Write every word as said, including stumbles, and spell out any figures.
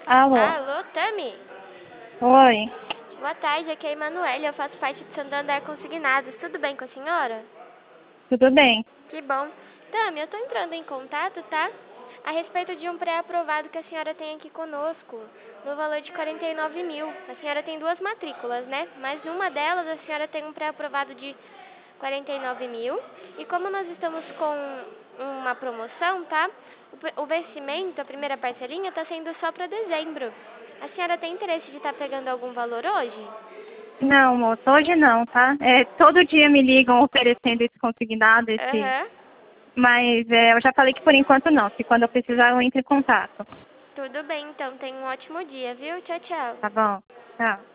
Alô? Alô, Tami? Oi, Boa tarde, aqui é a Emanuele, eu faço parte do Santander Consignados. Tudo bem com a senhora? tudo bem? Que bom. Tami, eu tô entrando em contato, tá? A respeito de um pré-aprovado que a senhora tem aqui conosco, no valor de quarenta e nove mil. A senhora tem duas matrículas, né? Mas uma delas a senhora tem um pré-aprovado de quarenta e nove mil. E como nós estamos com uma promoção, tá? O pe- O vencimento, a primeira parcelinha, tá sendo só para dezembro. A senhora tem interesse de estar pegando algum valor hoje? Não, moço, hoje não, tá? É, todo dia me ligam oferecendo esse consignado, esse... Aham. Mas é, eu já falei que por enquanto não, se quando eu precisar eu entro em contato. Tudo bem, então. Tenha um ótimo dia, viu? Tchau, tchau. Tá bom? Tchau.